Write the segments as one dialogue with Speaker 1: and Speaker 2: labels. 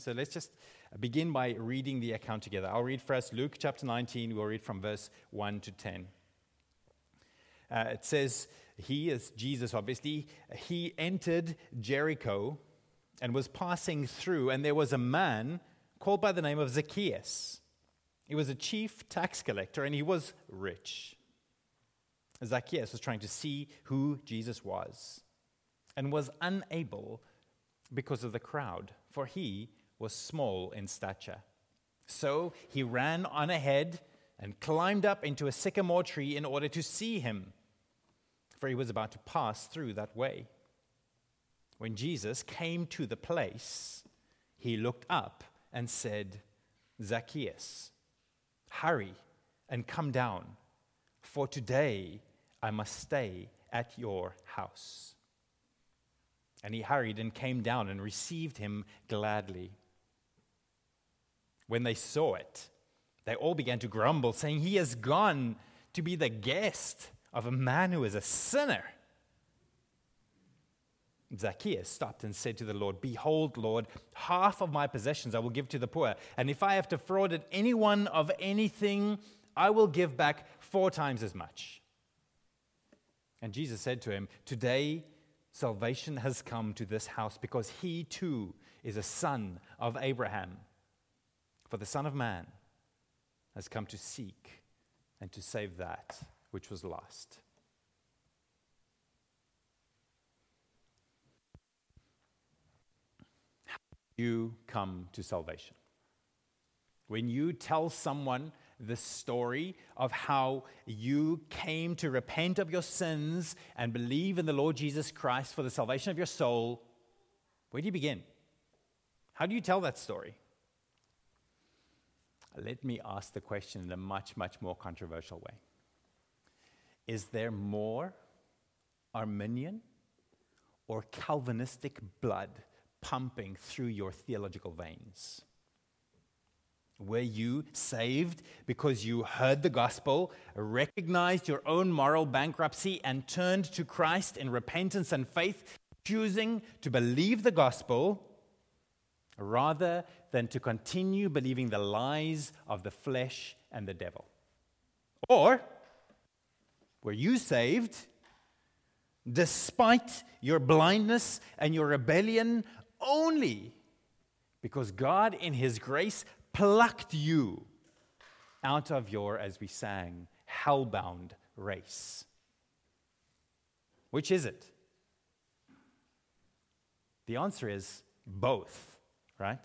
Speaker 1: So let's just begin by reading the account together. I'll read first Luke chapter 19. We'll read from verse 1 to 10. It says, he is Jesus, obviously. He entered Jericho and was passing through, and there was a man called by the name of Zacchaeus. He was a chief tax collector, and he was rich. Zacchaeus was trying to see who Jesus was and was unable because of the crowd, for he was small in stature. So he ran on ahead and climbed up into a sycamore tree in order to see him, for he was about to pass through that way. When Jesus came to the place, he looked up and said, Zacchaeus, hurry and come down, for today I must stay at your house. And he hurried and came down and received him gladly. When they saw it, they all began to grumble, saying, he has gone to be the guest of a man who is a sinner. Zacchaeus stopped and said to the Lord, behold, Lord, half of my possessions I will give to the poor, and if I have defrauded anyone of anything, I will give back 4 times as much. And Jesus said to him, today salvation has come to this house, because he too is a son of Abraham. For the Son of Man has come to seek and to save that which was lost. How do you come to salvation? When you tell someone the story of how you came to repent of your sins and believe in the Lord Jesus Christ for the salvation of your soul, where do you begin? How do you tell that story? Let me ask the question in a much, much more controversial way. Is there more Arminian or Calvinistic blood pumping through your theological veins? Were you saved because you heard the gospel, recognized your own moral bankruptcy, and turned to Christ in repentance and faith, choosing to believe the gospel rather than to continue believing the lies of the flesh and the devil? Or were you saved despite your blindness and your rebellion only because God in his grace plucked you out of your, as we sang, hell-bound race? Which is it? The answer is both, right?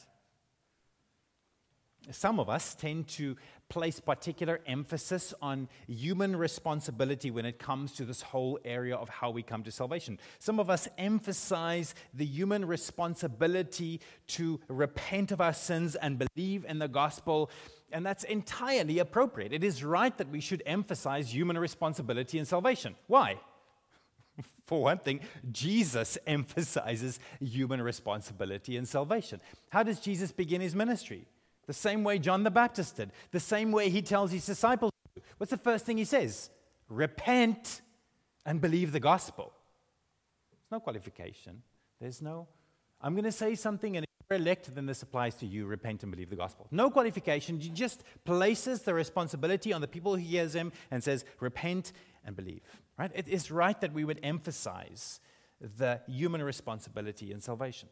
Speaker 1: Some of us tend to place particular emphasis on human responsibility when it comes to this whole area of how we come to salvation. Some of us emphasize the human responsibility to repent of our sins and believe in the gospel, and that's entirely appropriate. It is right that we should emphasize human responsibility in salvation. Why? For one thing, Jesus emphasizes human responsibility in salvation. How does Jesus begin his ministry? The same way John the Baptist did. The same way he tells his disciples to. What's the first thing he says? Repent and believe the gospel. There's no qualification. I'm going to say something, and if you're elected, then this applies to you. Repent and believe the gospel. No qualification. He just places the responsibility on the people who hears him and says, repent and believe. Right? It is right that we would emphasize the human responsibility in salvation.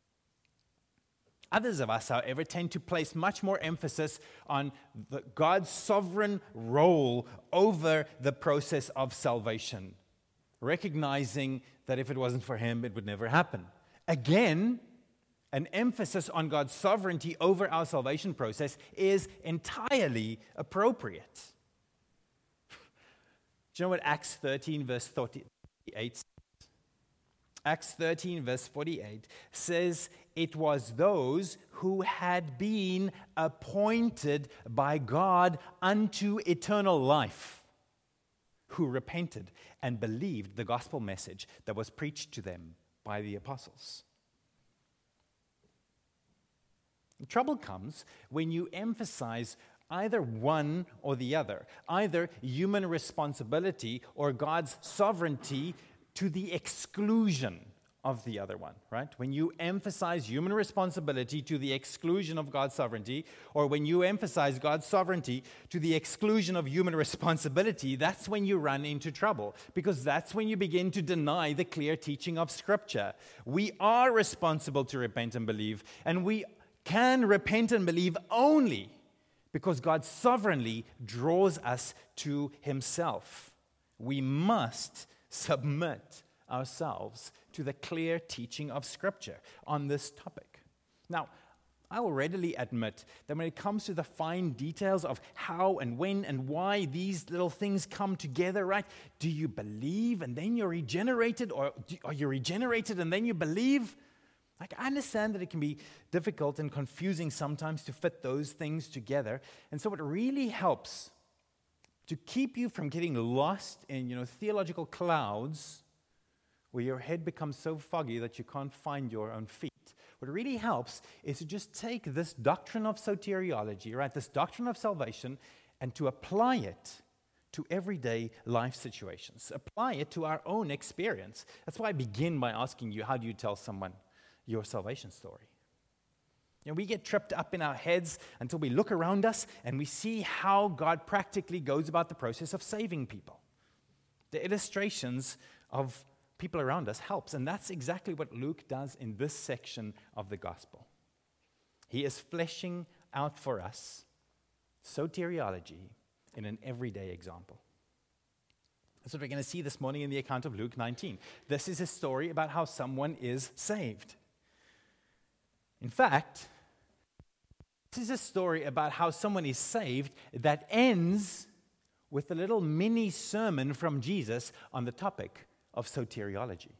Speaker 1: Others of us, however, tend to place much more emphasis on God's sovereign role over the process of salvation, recognizing that if it wasn't for him, it would never happen. Again, an emphasis on God's sovereignty over our salvation process is entirely appropriate. Do you know what Acts 13, verse 48 says? Acts 13, verse 48 says, it was those who had been appointed by God unto eternal life who repented and believed the gospel message that was preached to them by the apostles. The trouble comes when you emphasize either one or the other, either human responsibility or God's sovereignty to the exclusion of the other one, right? When you emphasize human responsibility to the exclusion of God's sovereignty, or when you emphasize God's sovereignty to the exclusion of human responsibility, that's when you run into trouble, because that's when you begin to deny the clear teaching of Scripture. We are responsible to repent and believe, and we can repent and believe only because God sovereignly draws us to Himself. We must submit ourselves to the clear teaching of Scripture on this topic. Now, I will readily admit that when it comes to the fine details of how and when and why these little things come together, right? Do you believe and then you're regenerated, or are you regenerated and then you believe? Like, I understand that it can be difficult and confusing sometimes to fit those things together. And so it really helps to keep you from getting lost in, theological clouds where your head becomes so foggy that you can't find your own feet. What really helps is to just take this doctrine of soteriology, right, this doctrine of salvation, and to apply it to everyday life situations. Apply it to our own experience. That's why I begin by asking you, how do you tell someone your salvation story? We get tripped up in our heads until we look around us and we see how God practically goes about the process of saving people. The illustrations of people around us helps, and that's exactly what Luke does in this section of the gospel. He is fleshing out for us soteriology in an everyday example. That's what we're going to see this morning in the account of Luke 19. This is a story about how someone is saved. In fact, this is a story about how someone is saved that ends with a little mini sermon from Jesus on the topic of soteriology.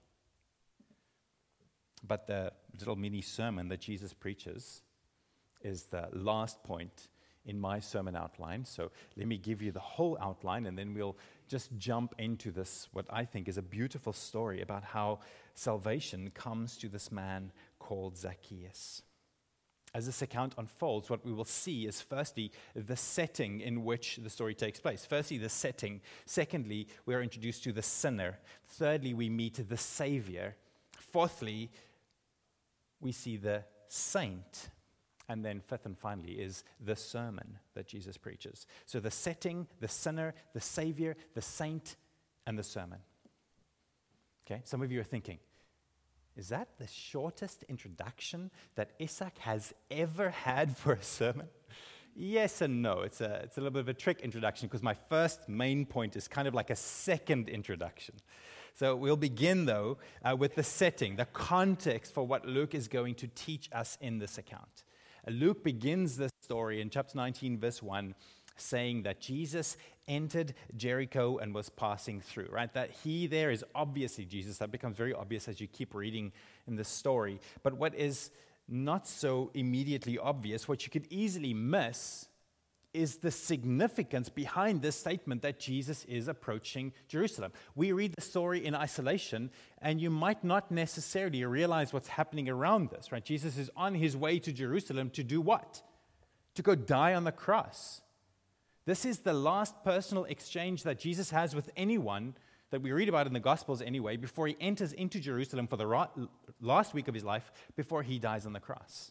Speaker 1: But the little mini sermon that Jesus preaches is the last point in my sermon outline. So let me give you the whole outline, and then we'll just jump into this, what I think is a beautiful story about how salvation comes to this man called Zacchaeus. As this account unfolds, what we will see is firstly the setting in which the story takes place. Firstly, the setting. Secondly, we are introduced to the sinner. Thirdly, we meet the Savior. Fourthly, we see the saint. And then fifth and finally is the sermon that Jesus preaches. So the setting, the sinner, the Savior, the saint, and the sermon. Okay, some of you are thinking, is that the shortest introduction that Isaac has ever had for a sermon? Yes and no. It's a little bit of a trick introduction because my first main point is kind of like a second introduction. So we'll begin, though, with the setting, the context for what Luke is going to teach us in this account. Luke begins this story in chapter 19, verse 1, saying that Jesus entered Jericho and was passing through, right? That he there is obviously Jesus. That becomes very obvious as you keep reading in the story. But what is not so immediately obvious, what you could easily miss, is the significance behind this statement that Jesus is approaching Jerusalem. We read the story in isolation, and you might not necessarily realize what's happening around this, right? Jesus is on his way to Jerusalem to do what? To go die on the cross. This is the last personal exchange that Jesus has with anyone that we read about in the Gospels anyway, before he enters into Jerusalem for the last week of his life, before he dies on the cross.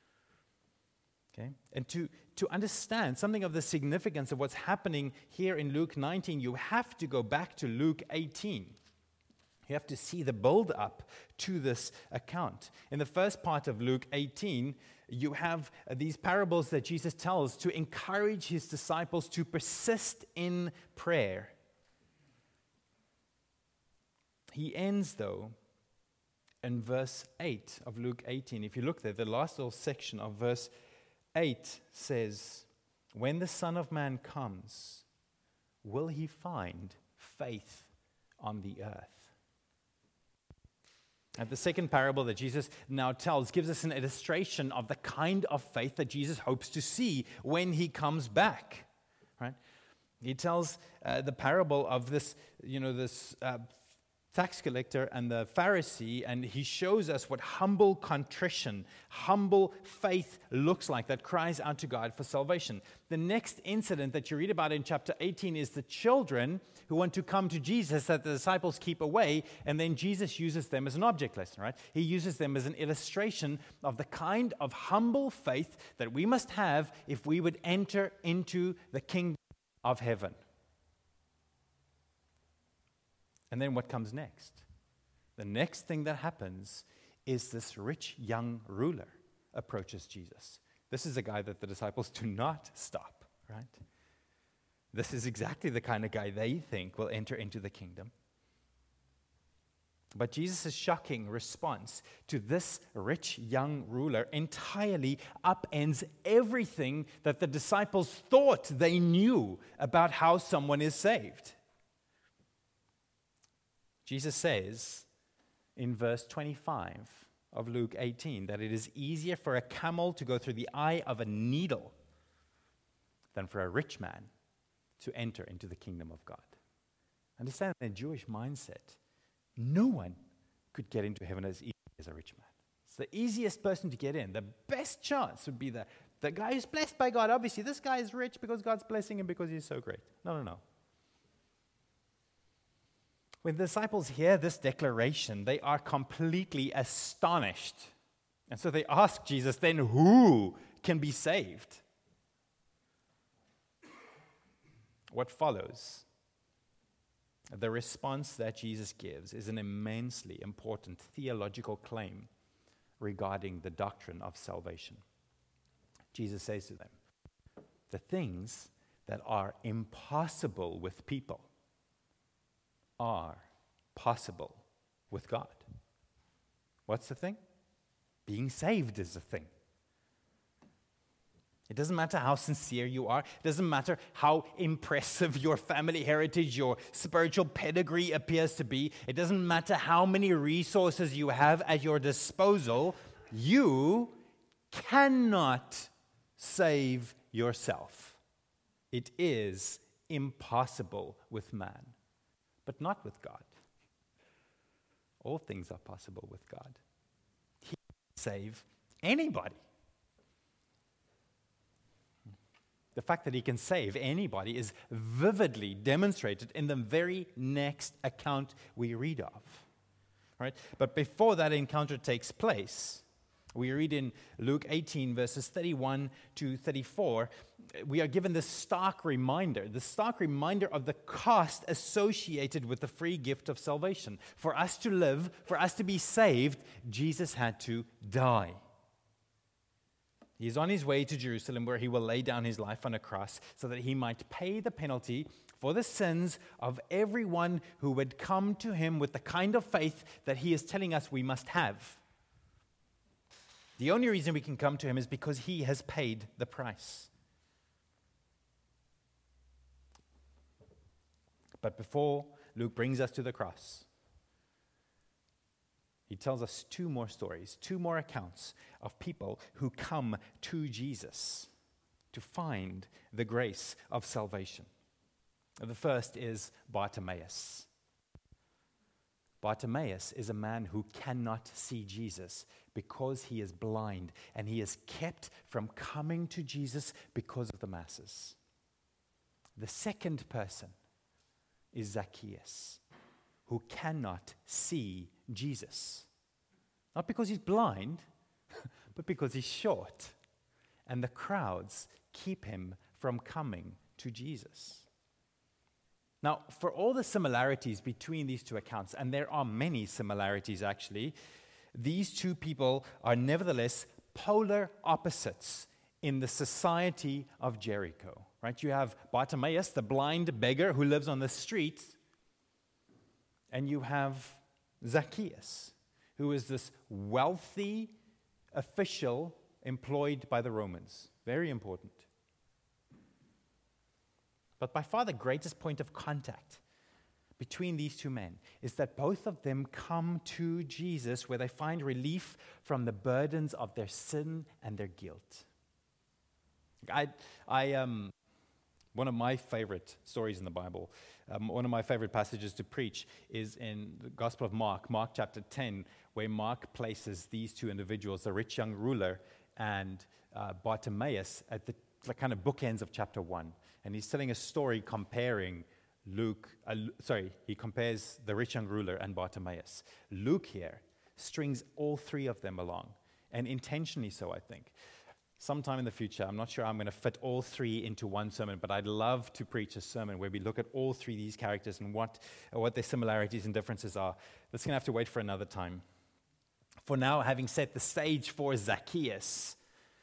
Speaker 1: Okay? And to understand something of the significance of what's happening here in Luke 19, you have to go back to Luke 18. You have to see the build-up to this account. In the first part of Luke 18, you have these parables that Jesus tells to encourage his disciples to persist in prayer. He ends, though, in verse 8 of Luke 18. If you look there, the last little section of verse 8 says, "When the Son of Man comes, will he find faith on the earth?" And the second parable that Jesus now tells gives us an illustration of the kind of faith that Jesus hopes to see when he comes back. Right? He tells the parable of this tax collector and the Pharisee, and he shows us what humble contrition, humble faith looks like that cries out to God for salvation. The next incident that you read about in chapter 18 is the children who want to come to Jesus that the disciples keep away, and then Jesus uses them as an object lesson, right? He uses them as an illustration of the kind of humble faith that we must have if we would enter into the kingdom of heaven. And then what comes next? The next thing that happens is this rich young ruler approaches Jesus. This is a guy that the disciples do not stop, right? This is exactly the kind of guy they think will enter into the kingdom. But Jesus' shocking response to this rich young ruler entirely upends everything that the disciples thought they knew about how someone is saved. Jesus says in verse 25 of Luke 18 that it is easier for a camel to go through the eye of a needle than for a rich man to enter into the kingdom of God. Understand, in the Jewish mindset, no one could get into heaven as easily as a rich man. It's the easiest person to get in. The best chance would be the guy who's blessed by God. Obviously, this guy is rich because God's blessing him because he's so great. No. When the disciples hear this declaration, they are completely astonished. And so they ask Jesus, then who can be saved? What follows, the response that Jesus gives, is an immensely important theological claim regarding the doctrine of salvation. Jesus says to them, the things that are impossible with people are possible with God. What's the thing? Being saved is the thing. It doesn't matter how sincere you are. It doesn't matter how impressive your family heritage, your spiritual pedigree appears to be. It doesn't matter how many resources you have at your disposal. You cannot save yourself. It is impossible with man, but not with God. All things are possible with God. He can save anybody. The fact that he can save anybody is vividly demonstrated in the very next account we read of. Right? But before that encounter takes place, we read in Luke 18, verses 31 to 34, we are given this stark reminder of the cost associated with the free gift of salvation. For us to live, for us to be saved, Jesus had to die. He is on his way to Jerusalem where he will lay down his life on a cross so that he might pay the penalty for the sins of everyone who would come to him with the kind of faith that he is telling us we must have. The only reason we can come to him is because he has paid the price. But before Luke brings us to the cross, he tells us two more stories, two more accounts of people who come to Jesus to find the grace of salvation. The first is Bartimaeus. Bartimaeus is a man who cannot see Jesus because he is blind, and he is kept from coming to Jesus because of the masses. The second person is Zacchaeus, who cannot see Jesus. Not because he's blind, but because he's short. And the crowds keep him from coming to Jesus. Now, for all the similarities between these two accounts, and there are many similarities actually, these two people are nevertheless polar opposites in the society of Jericho. Right? You have Bartimaeus, the blind beggar who lives on the street, and you have Zacchaeus, who is this wealthy official employed by the Romans. Very important. But by far the greatest point of contact between these two men is that both of them come to Jesus where they find relief from the burdens of their sin and their guilt. One of my favorite stories in the Bible, one of my favorite passages to preach is in the Gospel of Mark, Mark chapter 10, where Mark places these two individuals, the rich young ruler and Bartimaeus, at the kind of bookends of chapter 1. And he's telling a story comparing he compares the rich young ruler and Bartimaeus. Luke here strings all three of them along, and intentionally so, I think. Sometime in the future, I'm not sure I'm going to fit all three into one sermon, but I'd love to preach a sermon where we look at all three of these characters and what their similarities and differences are. That's going to have to wait for another time. For now, having set the stage for Zacchaeus,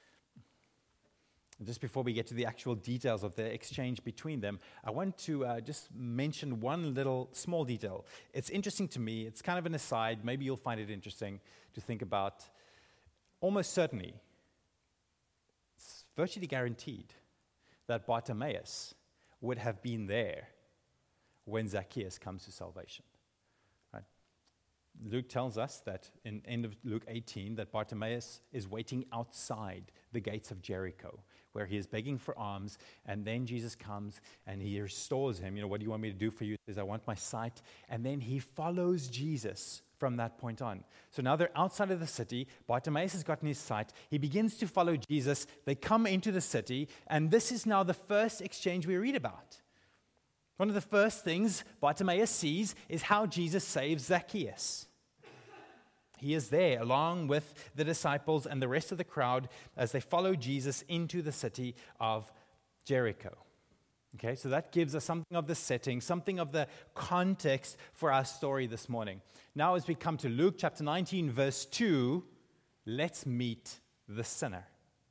Speaker 1: just before we get to the actual details of the exchange between them, I want to just mention one little small detail. It's interesting to me. It's kind of an aside. Maybe you'll find it interesting to think about. Almost certainly, it's virtually guaranteed that Bartimaeus would have been there when Zacchaeus comes to salvation. Right? Luke tells us that in end of Luke 18 that Bartimaeus is waiting outside the gates of Jericho, where he is begging for alms, and then Jesus comes and he restores him. What do you want me to do for you? He says, I want my sight. And then he follows Jesus from that point on. So now they're outside of the city. Bartimaeus has gotten his sight. He begins to follow Jesus. They come into the city, and this is now the first exchange we read about. One of the first things Bartimaeus sees is how Jesus saves Zacchaeus. He is there along with the disciples and the rest of the crowd as they follow Jesus into the city of Jericho. Okay, so that gives us something of the setting, something of the context for our story this morning. Now, as we come to Luke chapter 19, verse 2, let's meet the sinner.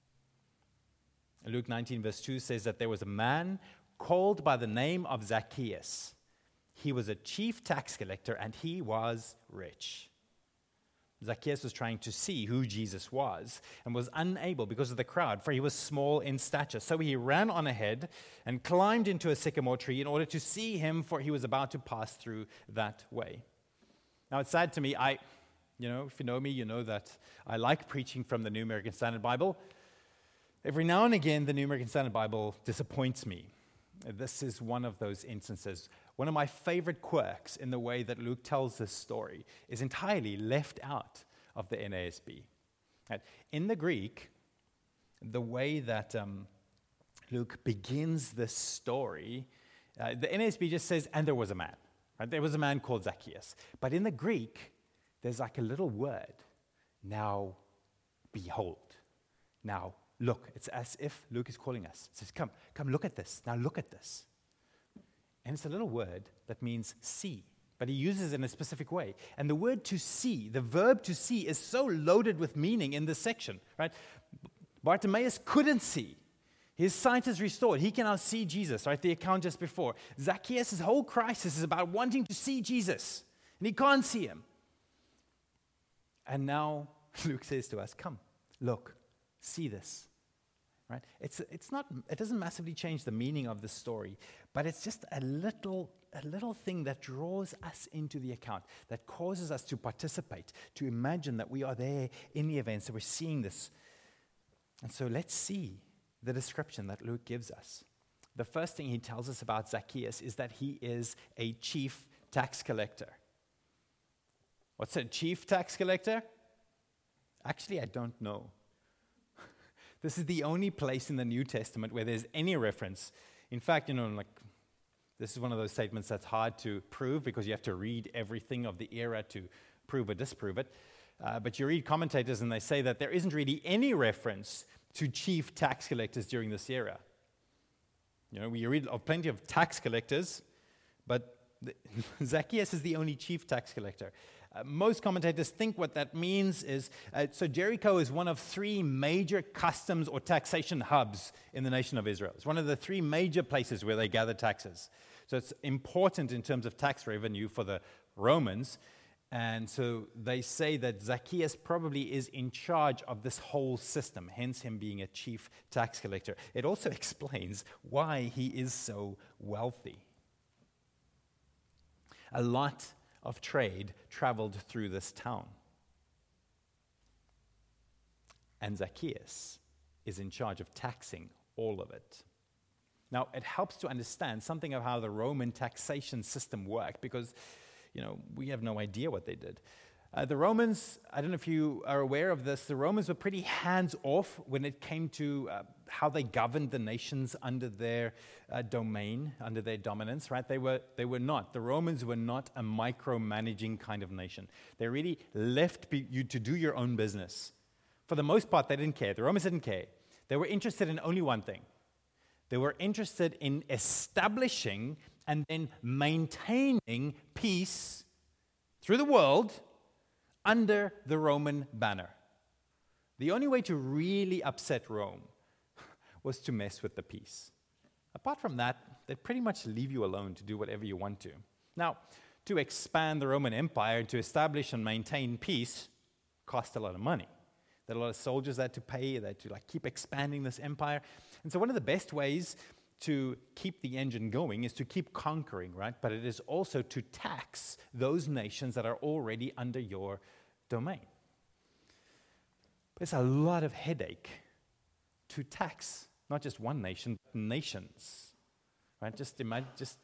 Speaker 1: Luke 19, verse 2 says that there was a man called by the name of Zacchaeus. He was a chief tax collector and he was rich. Zacchaeus was trying to see who Jesus was and was unable because of the crowd, for he was small in stature. So he ran on ahead and climbed into a sycamore tree in order to see him, for he was about to pass through that way. Now, it's sad to me. If you know me, you know that I like preaching from the New American Standard Bible. Every now and again, the New American Standard Bible disappoints me. This is one of those instances. One of my favorite quirks in the way that Luke tells this story is entirely left out of the NASB. In the Greek, the way that Luke begins this story, the NASB just says, and there was a man. Right? There was a man called Zacchaeus. But in the Greek, there's like a little word. Now, behold. Now, look. It's as if Luke is calling us. He says, come, look at this. Now look at this. And it's a little word that means see, but he uses it in a specific way. And the word to see, the verb to see, is so loaded with meaning in this section, right? Bartimaeus couldn't see. His sight is restored. He can now see Jesus, right? The account just before. Zacchaeus' whole crisis is about wanting to see Jesus, and he can't see him. And now Luke says to us, come, look, see this. Right? It's not. It doesn't massively change the meaning of the story, but it's just a little thing that draws us into the account, that causes us to participate, to imagine that we are there in the events, that we're seeing this. And so let's see the description that Luke gives us. The first thing he tells us about Zacchaeus is that he is a chief tax collector. What's a chief tax collector? Actually, I don't know. This is the only place in the New Testament where there's any reference. In fact, this is one of those statements that's hard to prove because you have to read everything of the era to prove or disprove it. But you read commentators and they say that there isn't really any reference to chief tax collectors during this era. We read of plenty of tax collectors, but Zacchaeus is the only chief tax collector. Most commentators think what that means is, so Jericho is one of three major customs or taxation hubs in the nation of Israel. It's one of the three major places where they gather taxes. So it's important in terms of tax revenue for the Romans. And so they say that Zacchaeus probably is in charge of this whole system, hence him being a chief tax collector. It also explains why he is so wealthy. A lot of trade traveled through this town. And Zacchaeus is in charge of taxing all of it. Now, it helps to understand something of how the Roman taxation system worked because, we have no idea what they did. The Romans, I don't know if you are aware of this, the Romans were pretty hands-off when it came to how they governed the nations under their domain, under their dominance, right? They were not. The Romans were not a micromanaging kind of nation. They really left you to do your own business. For the most part, they didn't care. The Romans didn't care. They were interested in only one thing. They were interested in establishing and then maintaining peace through the world under the Roman banner. The only way to really upset Rome was to mess with the peace. Apart from that, they'd pretty much leave you alone to do whatever you want to. Now, to expand the Roman Empire, to establish and maintain peace, cost a lot of money. There are a lot of soldiers that had to pay, that to keep expanding this empire. And so one of the best ways to keep the engine going is to keep conquering, right? But it is also to tax those nations that are already under your domain. It's a lot of headache to tax not just one nation, but nations, right? Just imagine,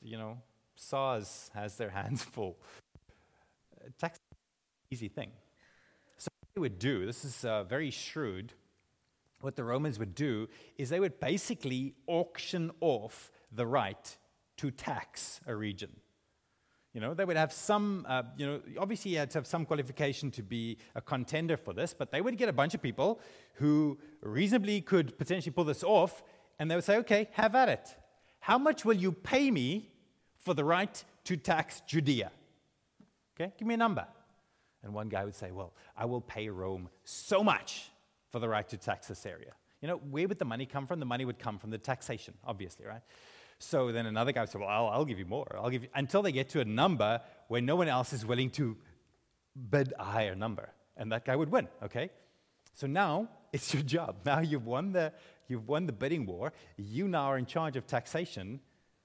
Speaker 1: SARS has their hands full. Tax is an easy thing. So what they would do, this is very shrewd, what the Romans would do is they would basically auction off the right to tax a region. They would have some, obviously you had to have some qualification to be a contender for this, but they would get a bunch of people who reasonably could potentially pull this off, and they would say, okay, have at it. How much will you pay me for the right to tax Judea? Okay, give me a number. And one guy would say, well, I will pay Rome so much for the right to tax this area. Where would the money come from? The money would come from the taxation, obviously, right? So then another guy would say, well, I'll give you more. I'll give you, until they get to a number where no one else is willing to bid a higher number. And that guy would win, okay? So now it's your job. Now you've won the bidding war. You now are in charge of taxation.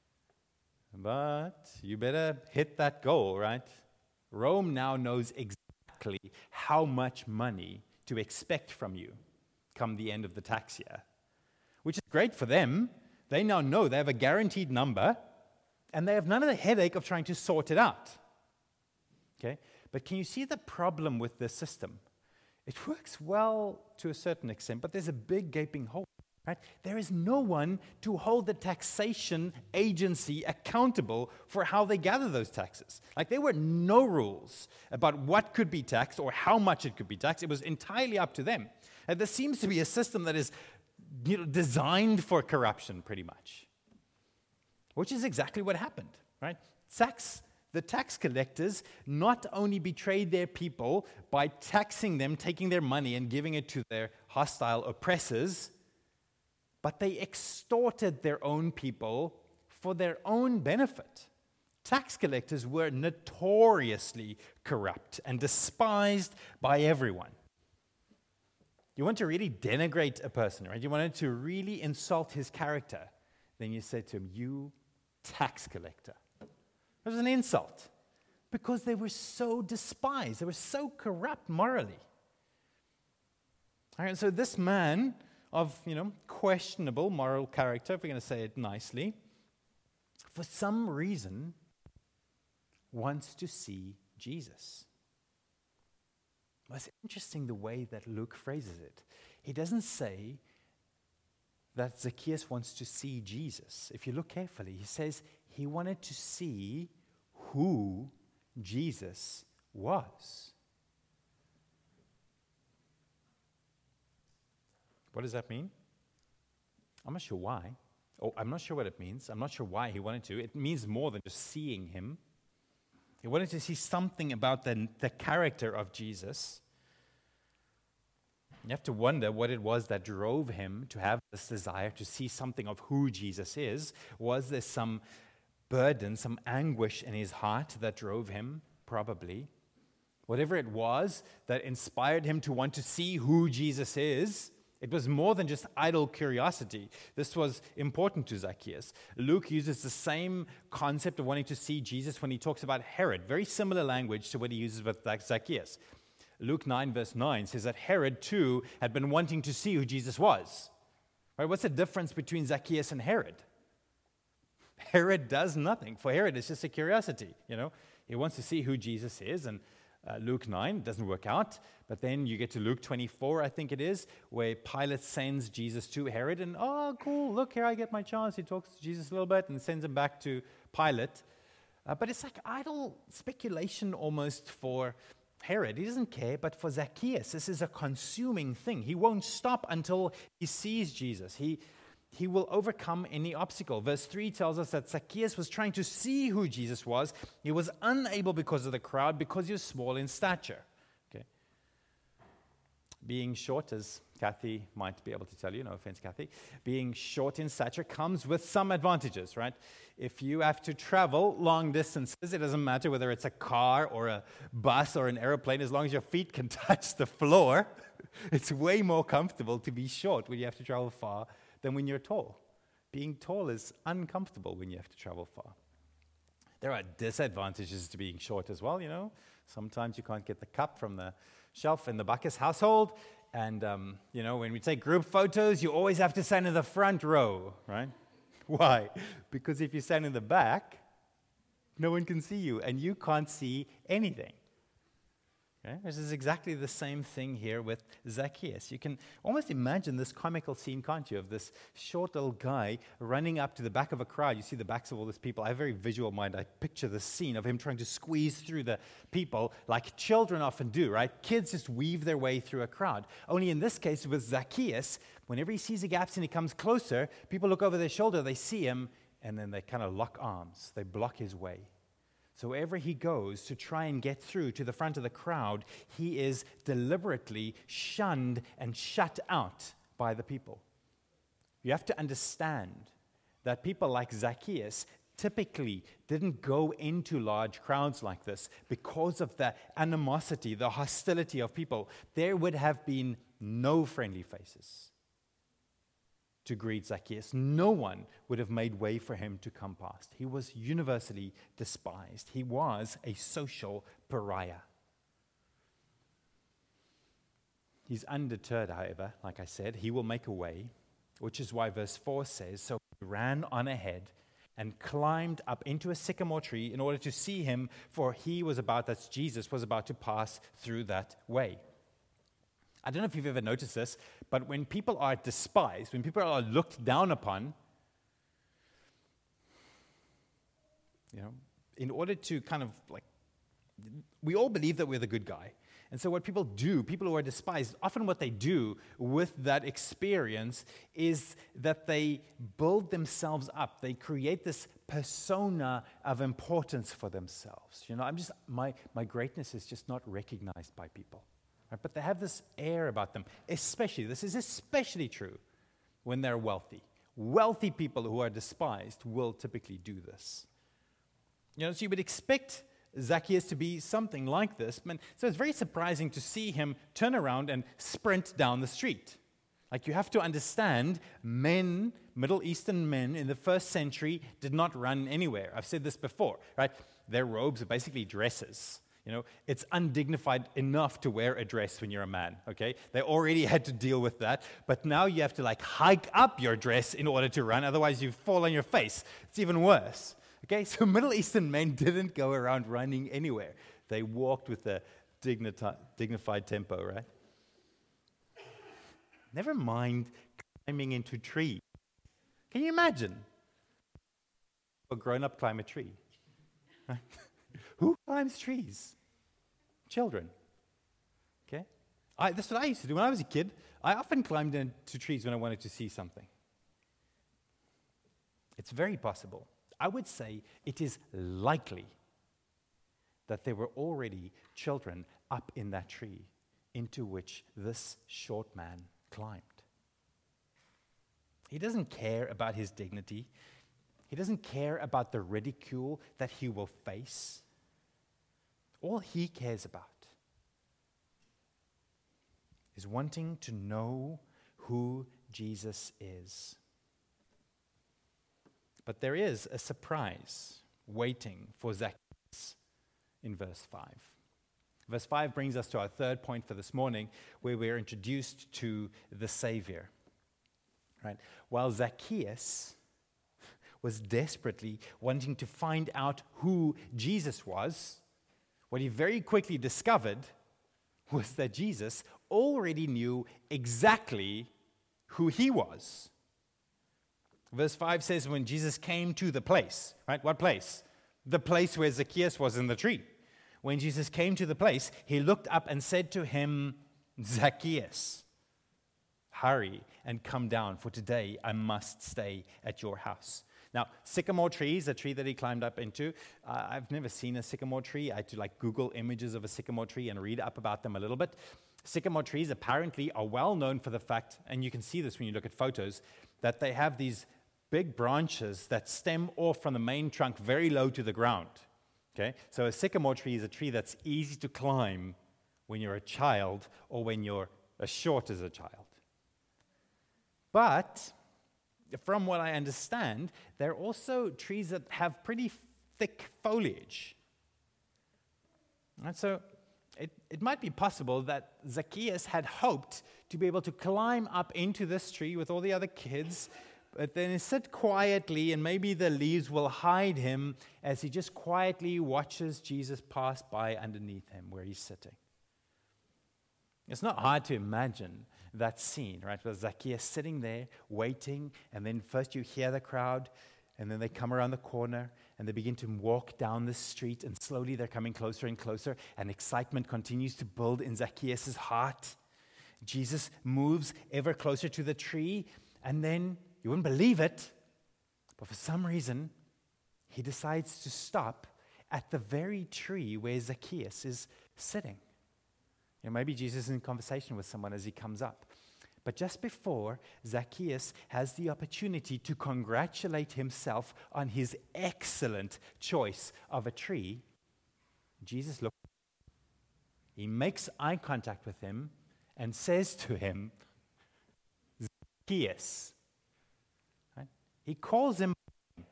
Speaker 1: But you better hit that goal, right? Rome now knows exactly how much money to expect from you come the end of the tax year, which is great for them. They now know they have a guaranteed number, and they have none of the headache of trying to sort it out. Okay? But can you see the problem with this system? It works well to a certain extent, but there's a big gaping hole. Right? There is no one to hold the taxation agency accountable for how they gather those taxes. There were no rules about what could be taxed or how much it could be taxed. It was entirely up to them. And there seems to be a system that is designed for corruption, pretty much, which is exactly what happened. Right? The tax collectors not only betrayed their people by taxing them, taking their money and giving it to their hostile oppressors, but they extorted their own people for their own benefit. Tax collectors were notoriously corrupt and despised by everyone. You want to really denigrate a person, right? You wanted to really insult his character. Then you said to him, you tax collector. It was an insult because they were so despised. They were so corrupt morally. All right, so this man of, questionable moral character, if we're going to say it nicely, for some reason wants to see Jesus. Well, it's interesting the way that Luke phrases it. He doesn't say that Zacchaeus wants to see Jesus. If you look carefully, he says he wanted to see who Jesus was. What does that mean? I'm not sure why. I'm not sure what it means. I'm not sure why he wanted to. It means more than just seeing him. He wanted to see something about the character of Jesus. You have to wonder what it was that drove him to have this desire to see something of who Jesus is. Was there some burden, some anguish in his heart that drove him? Probably. Whatever it was that inspired him to want to see who Jesus is, it was more than just idle curiosity. This was important to Zacchaeus. Luke uses the same concept of wanting to see Jesus when he talks about Herod. Very similar language to what he uses with Zacchaeus. Luke 9, verse 9 says that Herod, too, had been wanting to see who Jesus was. Right? What's the difference between Zacchaeus and Herod? Herod does nothing. For Herod, it's just a curiosity, He wants to see who Jesus is, and Luke 9 doesn't work out. But then you get to Luke 24, I think it is, where Pilate sends Jesus to Herod, and, oh, cool, look, here I get my chance. He talks to Jesus a little bit and sends him back to Pilate. But it's like idle speculation almost for Herod. He doesn't care, but for Zacchaeus, this is a consuming thing. He won't stop until he sees Jesus. He will overcome any obstacle. Verse 3 tells us that Zacchaeus was trying to see who Jesus was. He was unable because of the crowd, because he was small in stature. Okay. Being short, as Kathy might be able to tell you, no offense, Kathy, being short in stature comes with some advantages, right? If you have to travel long distances, it doesn't matter whether it's a car or a bus or an airplane, as long as your feet can touch the floor, it's way more comfortable to be short when you have to travel far than when you're tall. Being tall is uncomfortable when you have to travel far. There are disadvantages to being short as well, Sometimes you can't get the cup from the shelf in the Bacchus household. And, when we take group photos, you always have to stand in the front row, right? Why? Because if you stand in the back, no one can see you, and you can't see anything. Okay? This is exactly the same thing here with Zacchaeus. You can almost imagine this comical scene, can't you, of this short little guy running up to the back of a crowd. You see the backs of all these people. I have a very visual mind. I picture the scene of him trying to squeeze through the people like children often do, right? Kids just weave their way through a crowd. Only in this case with Zacchaeus, whenever he sees the gaps and he comes closer, people look over their shoulder, they see him, and then they kind of lock arms. They block his way. So wherever he goes to try and get through to the front of the crowd, he is deliberately shunned and shut out by the people. You have to understand that people like Zacchaeus typically didn't go into large crowds like this because of the animosity, the hostility of people. There would have been no friendly faces to greet Zacchaeus. No one would have made way for him to come past. He was universally despised. He was a social pariah. He's undeterred, however, like I said. He will make a way, which is why verse 4 says, so he ran on ahead and climbed up into a sycamore tree in order to see him, for Jesus was about to pass through that way. I don't know if you've ever noticed this, but when people are despised, when people are looked down upon, in order to kind of we all believe that we're the good guy. And so what people do, people who are despised, often what they do with that experience is that they build themselves up. They create this persona of importance for themselves. My greatness is just not recognized by people. Right? But they have this air about them. This is especially true when they're wealthy. Wealthy people who are despised will typically do this. So you would expect Zacchaeus to be something like this. So it's very surprising to see him turn around and sprint down the street. You have to understand, Middle Eastern men in the first century did not run anywhere. I've said this before, right? Their robes are basically dresses. It's undignified enough to wear a dress when you're a man, okay? They already had to deal with that, but now you have to hike up your dress in order to run, otherwise you fall on your face. It's even worse, okay? So Middle Eastern men didn't go around running anywhere. They walked with a dignified tempo, right? Never mind climbing into trees. Can you imagine? A grown-up climb a tree. Right? Who climbs trees? Children. Okay? That's what I used to do when I was a kid. I often climbed into trees when I wanted to see something. It's very possible. I would say it is likely that there were already children up in that tree into which this short man climbed. He doesn't care about his dignity. He doesn't care about the ridicule that he will face. All he cares about is wanting to know who Jesus is. But there is a surprise waiting for Zacchaeus in verse 5. Verse 5 brings us to our third point for this morning, where we're introduced to the Savior. Right? While Zacchaeus was desperately wanting to find out who Jesus was, what he very quickly discovered was that Jesus already knew exactly who he was. Verse 5 says, when Jesus came to the place, right? What place? The place where Zacchaeus was in the tree. When Jesus came to the place, he looked up and said to him, Zacchaeus, hurry and come down, for today I must stay at your house. Now, sycamore tree is a tree that he climbed up into. I've never seen a sycamore tree. I had to Google images of a sycamore tree and read up about them a little bit. Sycamore trees apparently are well known for the fact, and you can see this when you look at photos, that they have these big branches that stem off from the main trunk very low to the ground. Okay? So a sycamore tree is a tree that's easy to climb when you're a child or when you're as short as a child. But from what I understand, there are also trees that have pretty thick foliage. And so it might be possible that Zacchaeus had hoped to be able to climb up into this tree with all the other kids, but then sit quietly and maybe the leaves will hide him as he just quietly watches Jesus pass by underneath him where he's sitting. It's not hard to imagine that scene, right? With Zacchaeus sitting there, waiting, and then first you hear the crowd, and then they come around the corner, and they begin to walk down the street, and slowly they're coming closer and closer, and excitement continues to build in Zacchaeus' heart. Jesus moves ever closer to the tree, and then, you wouldn't believe it, but for some reason, he decides to stop at the very tree where Zacchaeus is sitting. Maybe Jesus is in conversation with someone as he comes up. But just before, Zacchaeus has the opportunity to congratulate himself on his excellent choice of a tree. Jesus looks. He makes eye contact with him and says to him, Zacchaeus. Right? He calls him.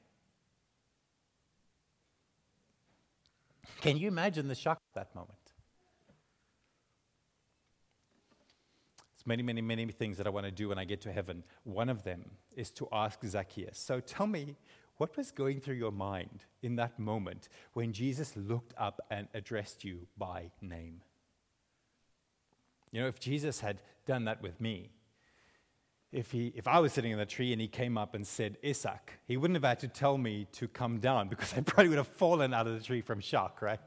Speaker 1: Can you imagine the shock of that moment? Many things that I want to do when I get to heaven. One of them is to ask Zacchaeus. So tell me, what was going through your mind in that moment when Jesus looked up and addressed you by name? If Jesus had done that with me, if I was sitting in the tree and he came up and said, Isaac, he wouldn't have had to tell me to come down because I probably would have fallen out of the tree from shock, right?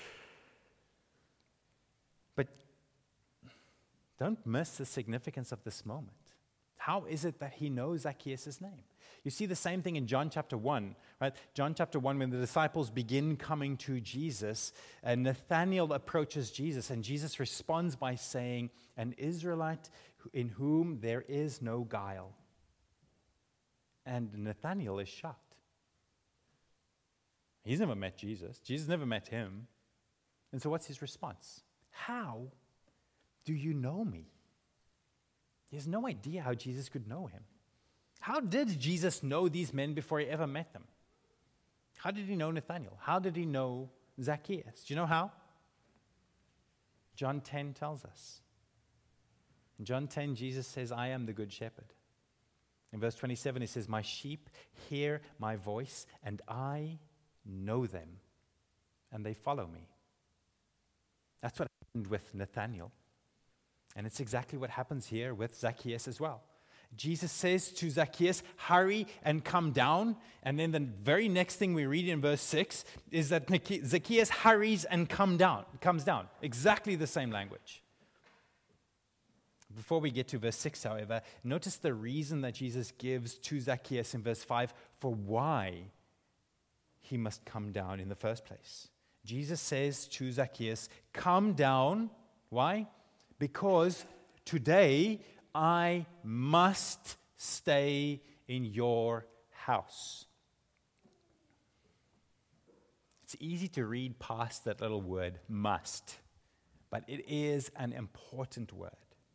Speaker 1: But don't miss the significance of this moment. How is it that he knows Zacchaeus' name? You see the same thing in John chapter 1, right? John chapter 1, when the disciples begin coming to Jesus, and Nathanael approaches Jesus, and Jesus responds by saying, an Israelite in whom there is no guile. And Nathanael is shocked. He's never met Jesus. Jesus never met him. And so what's his response? How do you know me? He has no idea how Jesus could know him. How did Jesus know these men before he ever met them? How did he know Nathanael? How did he know Zacchaeus? Do you know how? John 10 tells us. In John 10, Jesus says, I am the good shepherd. In verse 27, he says, my sheep hear my voice, and I know them, and they follow me. That's what happened with Nathanael. And it's exactly what happens here with Zacchaeus as well. Jesus says to Zacchaeus, hurry and come down. And then the very next thing we read in verse 6 is that Zacchaeus hurries and comes down. Exactly the same language. Before we get to verse 6, however, notice the reason that Jesus gives to Zacchaeus in verse 5 for why he must come down in the first place. Jesus says to Zacchaeus, come down. Why? Because today I must stay in your house. It's easy to read past that little word, must, but it is an important word.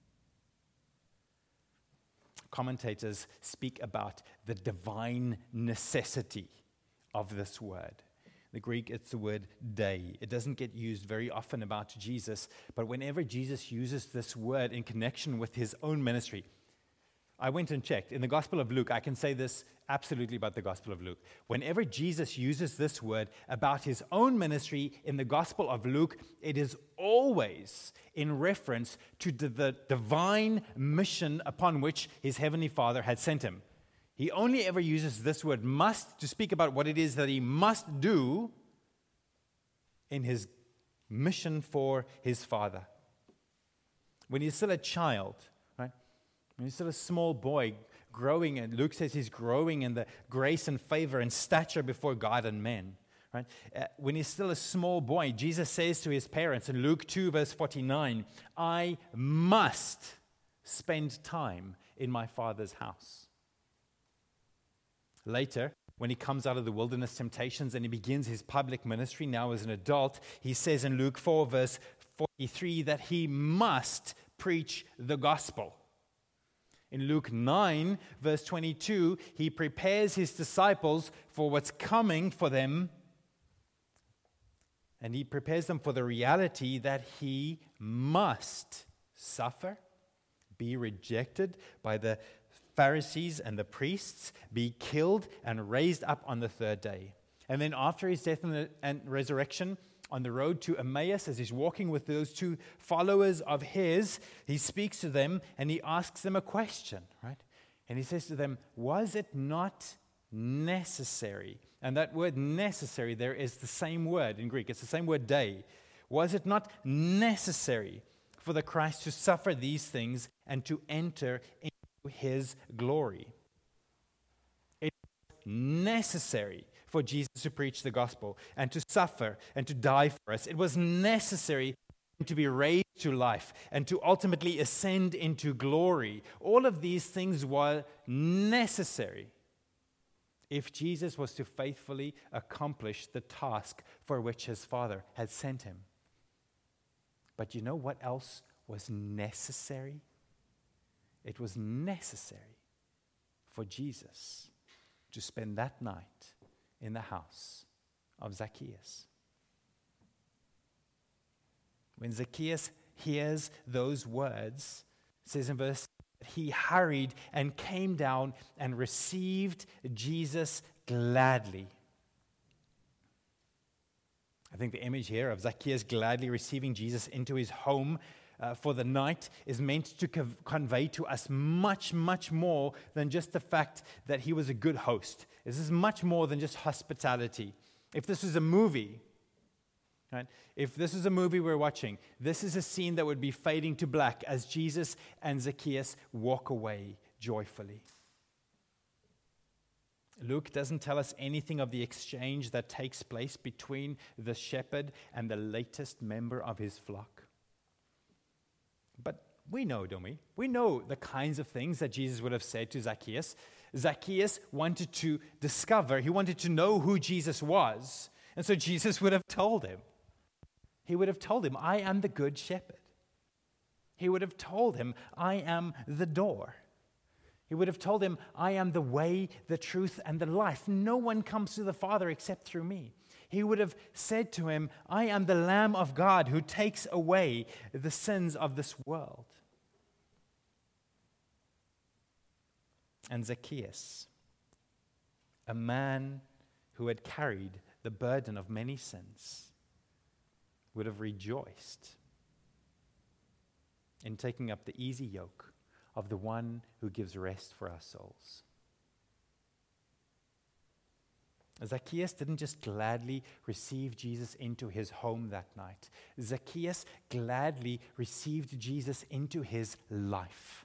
Speaker 1: Commentators speak about the divine necessity of this word. The Greek, it's the word day. It doesn't get used very often about Jesus, but whenever Jesus uses this word in connection with his own ministry, I went and checked. In the Gospel of Luke, I can say this absolutely about the Gospel of Luke. Whenever Jesus uses this word about his own ministry in the Gospel of Luke, it is always in reference to the divine mission upon which his heavenly Father had sent him. He only ever uses this word must to speak about what it is that he must do in his mission for his Father. When he's still a child, right? When he's still a small boy growing, and Luke says he's growing in the grace and favor and stature before God and men. Right? When he's still a small boy, Jesus says to his parents in Luke 2, verse 49, I must spend time in my Father's house. Later, when he comes out of the wilderness temptations and he begins his public ministry now as an adult, he says in Luke 4, verse 43, that he must preach the gospel. In Luke 9, verse 22, he prepares his disciples for what's coming for them, and he prepares them for the reality that he must suffer, be rejected by the Pharisees and the priests, be killed and raised up on the third day. And then after his death and resurrection, on the road to Emmaus, as he's walking with those two followers of his, he speaks to them and he asks them a question, right? And he says to them, was it not necessary? And that word necessary there is the same word in Greek. It's the same word day. Was it not necessary for the Christ to suffer these things and to enter into his glory? It was necessary for Jesus to preach the gospel and to suffer and to die for us. It was necessary to be raised to life and to ultimately ascend into glory. All of these things were necessary if Jesus was to faithfully accomplish the task for which his Father had sent him. But you know what else was necessary? It was necessary for Jesus to spend that night in the house of Zacchaeus. When Zacchaeus hears those words, it says in verse, he hurried and came down and received Jesus gladly. I think the image here of Zacchaeus gladly receiving Jesus into his home for the night is meant to convey to us much, much more than just the fact that he was a good host. This is much more than just hospitality. If this was a movie, right? If this is a movie we're watching, this is a scene that would be fading to black as Jesus and Zacchaeus walk away joyfully. Luke doesn't tell us anything of the exchange that takes place between the shepherd and the latest member of his flock. But we know, don't we? We know the kinds of things that Jesus would have said to Zacchaeus. Zacchaeus wanted to discover, he wanted to know who Jesus was. And so Jesus would have told him. He would have told him, I am the good shepherd. He would have told him, I am the door. He would have told him, I am the way, the truth, and the life. No one comes to the Father except through me. He would have said to him, I am the Lamb of God who takes away the sins of this world. And Zacchaeus, a man who had carried the burden of many sins, would have rejoiced in taking up the easy yoke of the one who gives rest for our souls. Zacchaeus didn't just gladly receive Jesus into his home that night. Zacchaeus gladly received Jesus into his life.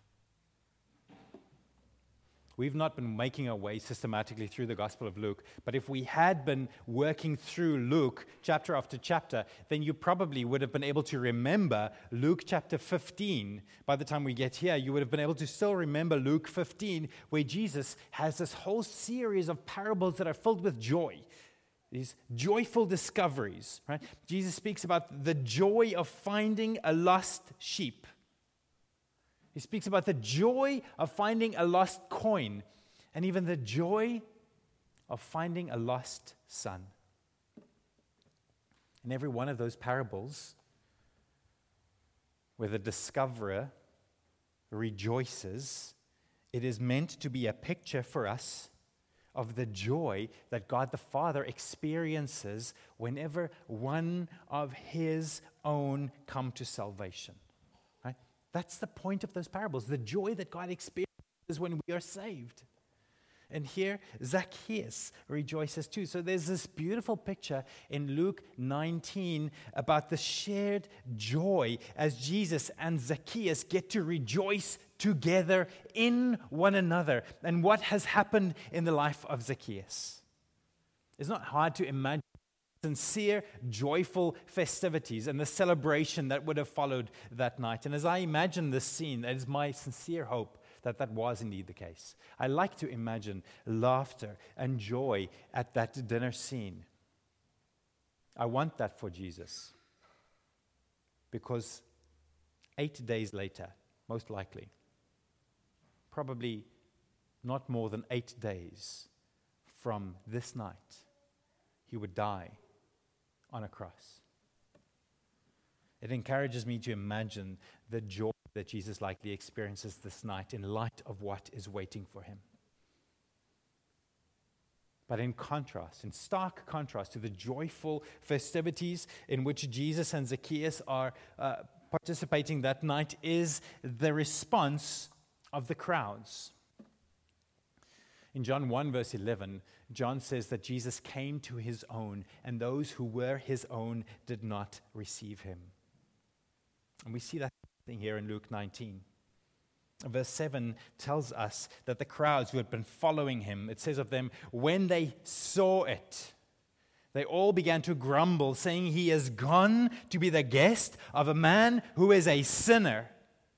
Speaker 1: We've not been making our way systematically through the Gospel of Luke, but if we had been working through Luke chapter after chapter, then you probably would have been able to remember Luke chapter 15. By the time we get here, you would have been able to still remember Luke 15, where Jesus has this whole series of parables that are filled with joy, these joyful discoveries, right? Jesus speaks about the joy of finding a lost sheep. He speaks about the joy of finding a lost coin and even the joy of finding a lost son. In every one of those parables, where the discoverer rejoices, it is meant to be a picture for us of the joy that God the Father experiences whenever one of his own come to salvation. Right? That's the point of those parables, the joy that God experiences when we are saved. And here, Zacchaeus rejoices too. So there's this beautiful picture in Luke 19 about the shared joy as Jesus and Zacchaeus get to rejoice together in one another. And what has happened in the life of Zacchaeus? It's not hard to imagine sincere, joyful festivities and the celebration that would have followed that night. And as I imagine this scene, that is my sincere hope that that was indeed the case. I like to imagine laughter and joy at that dinner scene. I want that for Jesus. Because 8 days later, most likely, probably not more than 8 days from this night, he would die on a cross. It encourages me to imagine the joy that Jesus likely experiences this night in light of what is waiting for him. But in contrast, in stark contrast to the joyful festivities in which Jesus and Zacchaeus are participating that night, is the response of the crowds. In John 1, verse 11, John says that Jesus came to his own, and those who were his own did not receive him. And we see that thing here in Luke 19. Verse 7 tells us that the crowds who had been following him, it says of them, when they saw it, they all began to grumble, saying, he has gone to be the guest of a man who is a sinner.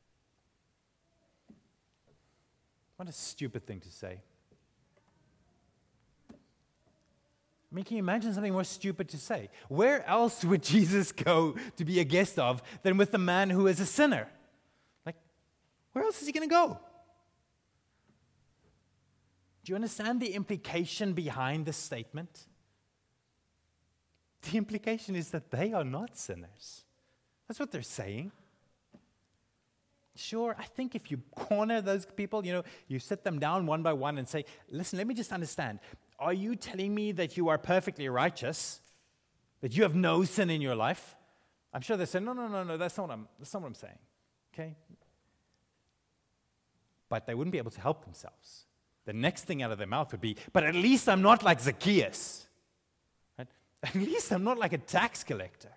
Speaker 1: What a stupid thing to say. I mean, can you imagine something more stupid to say? Where else would Jesus go to be a guest of than with the man who is a sinner? Like, where else is he going to go? Do you understand the implication behind this statement? The implication is that they are not sinners. That's what they're saying. Sure, I think if you corner those people, you sit them down one by one and say, listen, let me just understand. Are you telling me that you are perfectly righteous? That you have no sin in your life? I'm sure they say, no, that's not what I'm saying. Okay? But they wouldn't be able to help themselves. The next thing out of their mouth would be, but at least I'm not like Zacchaeus. Right? At least I'm not like a tax collector.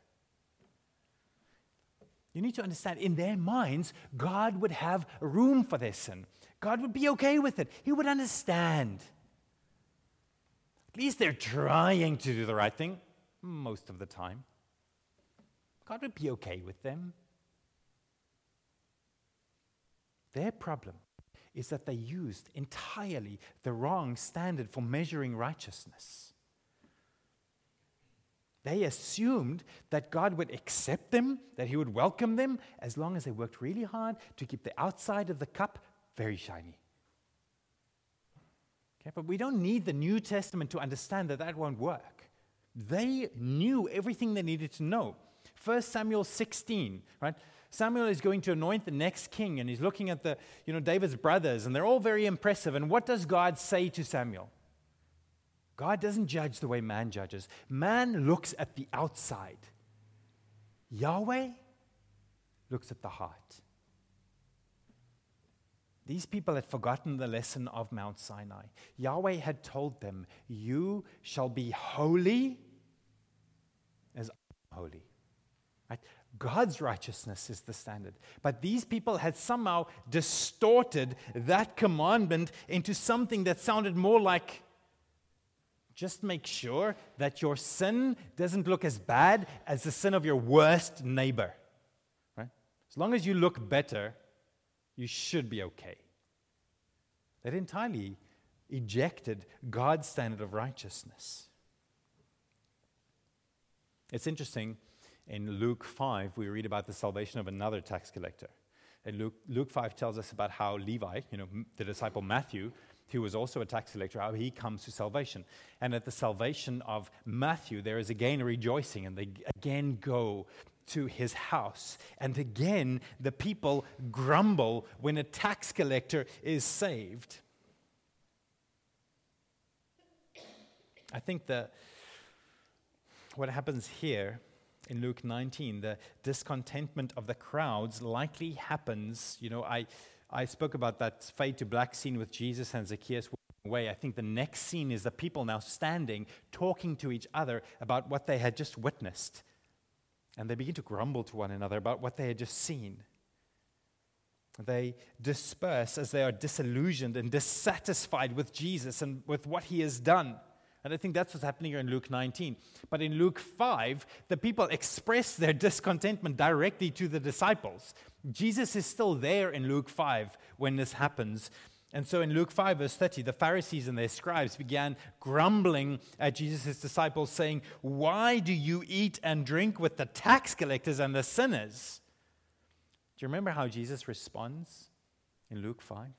Speaker 1: You need to understand, in their minds, God would have room for their sin. God would be okay with it. He would understand. At least they're trying to do the right thing most of the time. God would be okay with them. Their problem is that they used entirely the wrong standard for measuring righteousness. They assumed that God would accept them, that he would welcome them, as long as they worked really hard to keep the outside of the cup very shiny. Okay, but we don't need the New Testament to understand that that won't work. They knew everything they needed to know. 1 Samuel 16, right? Samuel is going to anoint the next king, and he's looking at David's brothers, and they're all very impressive. And what does God say to Samuel? God doesn't judge the way man judges. Man looks at the outside. Yahweh looks at the heart. These people had forgotten the lesson of Mount Sinai. Yahweh had told them, you shall be holy as I am holy. Right? God's righteousness is the standard. But these people had somehow distorted that commandment into something that sounded more like, just make sure that your sin doesn't look as bad as the sin of your worst neighbor. Right? As long as you look better, you should be okay. That entirely ejected God's standard of righteousness. It's interesting, in Luke 5, we read about the salvation of another tax collector. And Luke 5 tells us about how Levi, the disciple Matthew, who was also a tax collector, how he comes to salvation. And at the salvation of Matthew, there is again rejoicing, and they again go to his house. And again, the people grumble when a tax collector is saved. I think what happens here in Luke 19, the discontentment of the crowds likely happens. I spoke about that fade to black scene with Jesus and Zacchaeus walking away. I think the next scene is the people now standing, talking to each other about what they had just witnessed. And they begin to grumble to one another about what they had just seen. They disperse as they are disillusioned and dissatisfied with Jesus and with what he has done. And I think that's what's happening here in Luke 19. But in Luke 5, the people express their discontentment directly to the disciples. Jesus is still there in Luke 5 when this happens. And so in Luke 5, verse 30, the Pharisees and their scribes began grumbling at Jesus' disciples, saying, "Why do you eat and drink with the tax collectors and the sinners?" Do you remember how Jesus responds in Luke 5?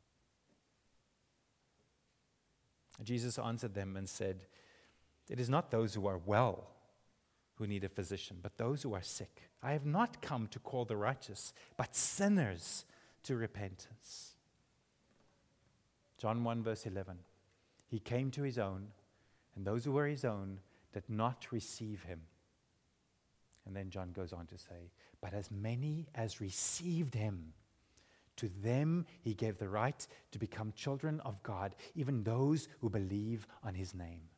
Speaker 1: Jesus answered them and said, "It is not those who are well who need a physician, but those who are sick. I have not come to call the righteous, but sinners to repentance." John 1, verse 11. He came to his own, and those who were his own did not receive him. And then John goes on to say, "But as many as received him, to them he gave the right to become children of God, even those who believe on his name."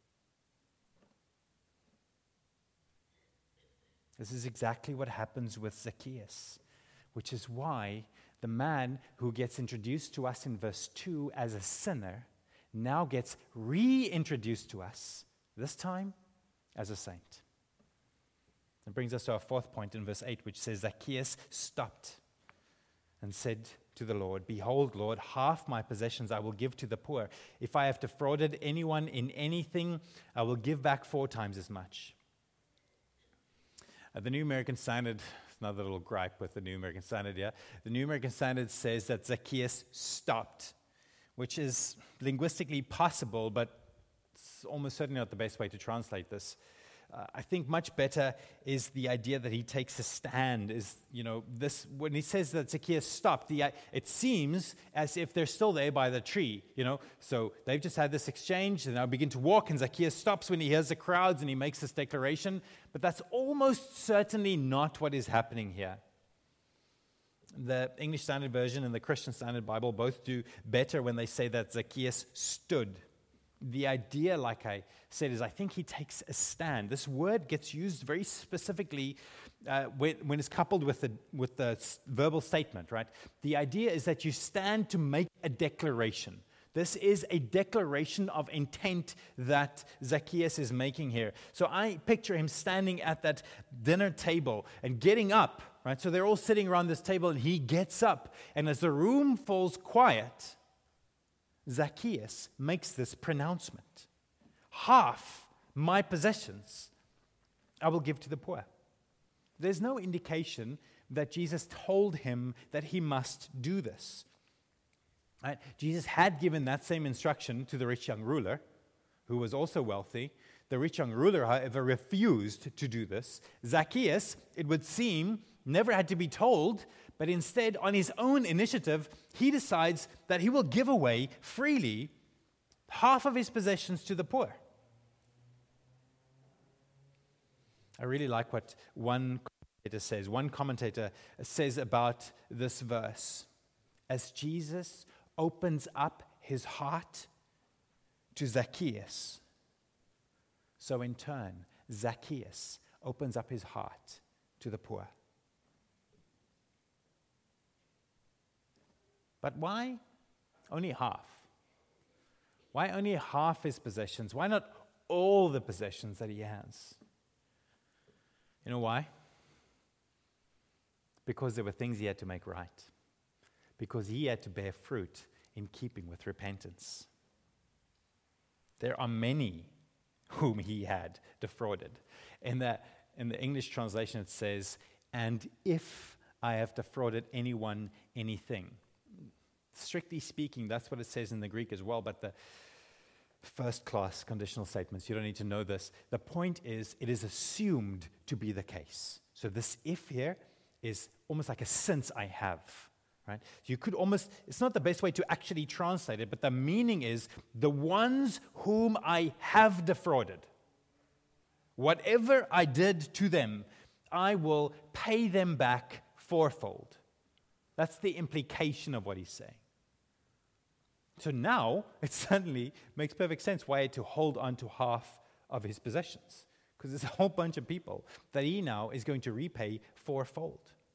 Speaker 1: This is exactly what happens with Zacchaeus, which is why the man who gets introduced to us in verse 2 as a sinner now gets reintroduced to us, this time as a saint. It brings us to our fourth point in verse 8, which says, Zacchaeus stopped and said to the Lord, "Behold, Lord, half my possessions I will give to the poor. If I have defrauded anyone in anything, I will give back 4 times as much." The New American Standard, another little gripe with the New American Standard here. The New American Standard says that Zacchaeus stopped, which is linguistically possible, but it's almost certainly not the best way to translate this. I think much better is the idea that he takes a stand. This when he says that Zacchaeus stopped, it seems as if they're still there by the tree. So they've just had this exchange, and now begin to walk, and Zacchaeus stops when he hears the crowds, and he makes this declaration. But that's almost certainly not what is happening here. The English Standard Version and the Christian Standard Bible both do better when they say that Zacchaeus stood. The idea, like I said, is I think he takes a stand. This word gets used very specifically when it's coupled with the verbal statement, right? The idea is that you stand to make a declaration. This is a declaration of intent that Zacchaeus is making here. So I picture him standing at that dinner table and getting up, right? So they're all sitting around this table, and he gets up. And as the room falls quiet, Zacchaeus makes this pronouncement: "Half my possessions I will give to the poor." There's no indication that Jesus told him that he must do this. Right? Jesus had given that same instruction to the rich young ruler, who was also wealthy. The rich young ruler, however, refused to do this. Zacchaeus, it would seem, never had to be told, but instead, on his own initiative, he decides that he will give away freely half of his possessions to the poor. I really like what one commentator says about this verse. As Jesus opens up his heart to Zacchaeus, so in turn, Zacchaeus opens up his heart to the poor. But why only half? Why only half his possessions? Why not all the possessions that he has? You know why? Because there were things he had to make right. Because he had to bear fruit in keeping with repentance. There are many whom he had defrauded. In the English translation it says, "And if I have defrauded anyone anything." Strictly speaking, that's what it says in the Greek as well, but the first-class conditional statements, you don't need to know this. The point is, it is assumed to be the case. So this if here is almost like a since I have. Right? You could almost, it's not the best way to actually translate it, but the meaning is the ones whom I have defrauded. Whatever I did to them, I will pay them back fourfold. That's the implication of what he's saying. So now it suddenly makes perfect sense why he had to hold on to half of his possessions. Because there's a whole bunch of people that he now is going to repay fourfold.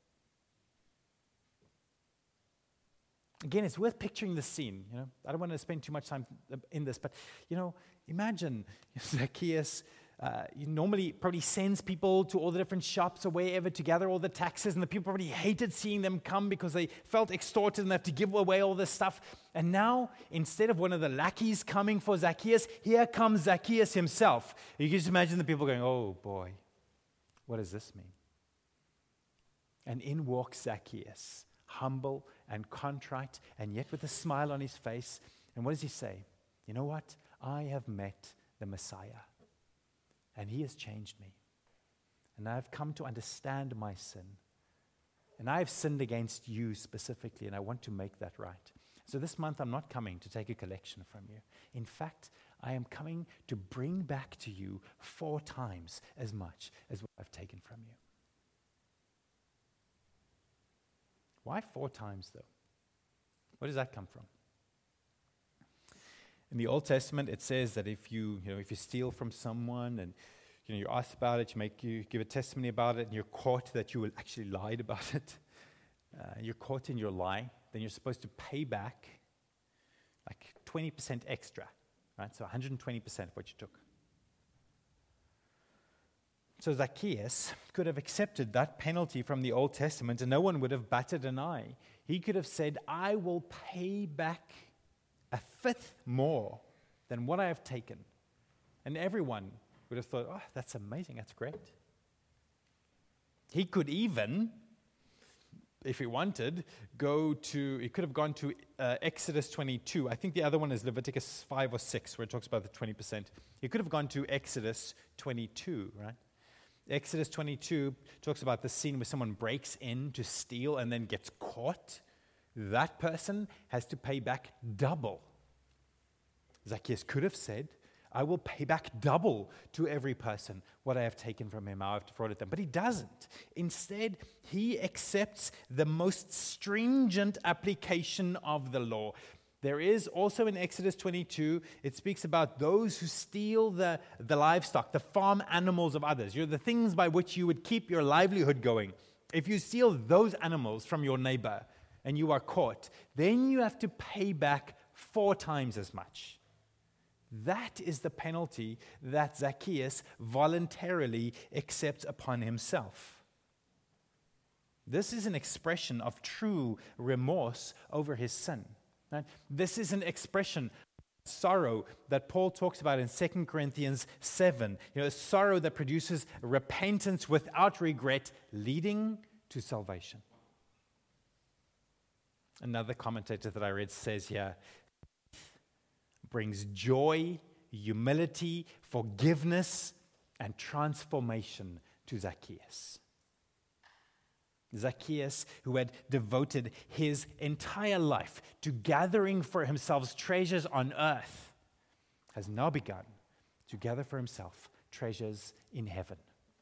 Speaker 1: Again, it's worth picturing the scene. I don't want to spend too much time in this, but imagine Zacchaeus. He normally probably sends people to all the different shops or wherever to gather all the taxes, and the people probably hated seeing them come because they felt extorted and they have to give away all this stuff. And now, instead of one of the lackeys coming for Zacchaeus, here comes Zacchaeus himself. You can just imagine the people going, "Oh boy, what does this mean?" And in walks Zacchaeus, humble and contrite, and yet with a smile on his face. And what does he say? You know what? I have met the Messiah, and he has changed me. And I have come to understand my sin. And I have sinned against you specifically, and I want to make that right. So this month, I'm not coming to take a collection from you. In fact, I am coming to bring back to you 4 times as much as what I've taken from you. Why 4 times, though? Where does that come from? In the Old Testament, it says that if you steal from someone and you're asked about it, you give a testimony about it, and you're caught that you actually lied about it, you're caught in your lie, then you're supposed to pay back like 20% extra, right? So 120% of what you took. So Zacchaeus could have accepted that penalty from the Old Testament, and no one would have batted an eye. He could have said, I will pay back 1/5 more than what I have taken. And everyone would have thought, oh, that's amazing, that's great. He could even, if he wanted, he could have gone to Exodus 22. I think the other one is Leviticus 5 or 6, where it talks about the 20%. He could have gone to Exodus 22, right? Exodus 22 talks about the scene where someone breaks in to steal and then gets caught. That person has to pay back double. Zacchaeus could have said, I will pay back double to every person what I have taken from him. I have defrauded them. But he doesn't. Instead, he accepts the most stringent application of the law. There is also in Exodus 22, it speaks about those who steal the livestock, the farm animals of others. The things by which you would keep your livelihood going. If you steal those animals from your neighbor and you are caught, then you have to pay back 4 times as much. That is the penalty that Zacchaeus voluntarily accepts upon himself. This is an expression of true remorse over his sin. Right? This is an expression of sorrow that Paul talks about in 2 Corinthians 7. A sorrow that produces repentance without regret, leading to salvation. Another commentator that I read says here, brings joy, humility, forgiveness, and transformation to Zacchaeus. Zacchaeus, who had devoted his entire life to gathering for himself treasures on earth, has now begun to gather for himself treasures in heaven.